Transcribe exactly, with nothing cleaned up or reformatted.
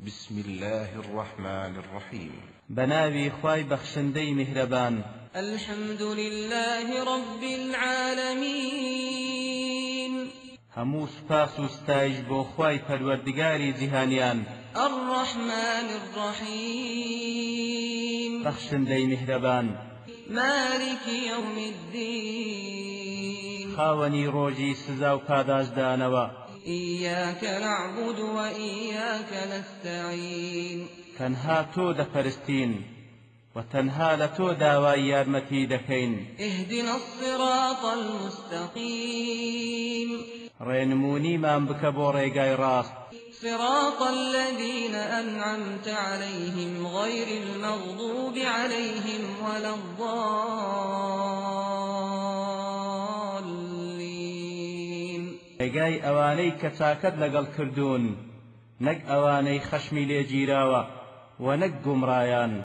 بسم الله الرحمن الرحيم. بناوي خواي بخشندي مهربان. الحمد لله رب العالمين. همو سپاس و ستایش بو خواي پروردگاري جهانيان. الرحمن الرحيم. بخشندي مهربان. مالك يوم الدين. خاوني روجي سزاو پاداش دانوا. إياك نعبد وإياك نستعين. تنها تو دفرستين وتنها لتو داوای یارمەتی دەکەین. اهدنا الصراط المستقيم. ڕێنمونیمان بکە بۆ ڕێگای ڕاست. صراط الذين أنعمت عليهم غير المغضوب عليهم ولا الضالين. ڕێگای ئەوانەی کە چاکەت لەگەڵ کردوون، نەک ئەوانەی خەشمی لێ گیراوە و نەک گومڕایان.